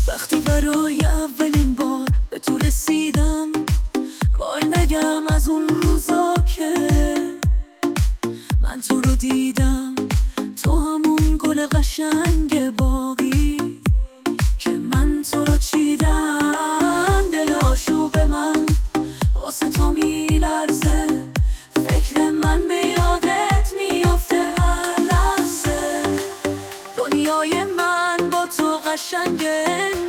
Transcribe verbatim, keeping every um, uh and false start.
وقتی برای اولین بار به تو رسیدم، وای نگم از اون روزا که من تو رو دیدم، تو همون گل قشنگ باقی که من تو رو چیدم. دل آشوب من واسه تو میلرزه، فکر من به یادت میافته هر لحظه. دنیای من با تو قشنگه،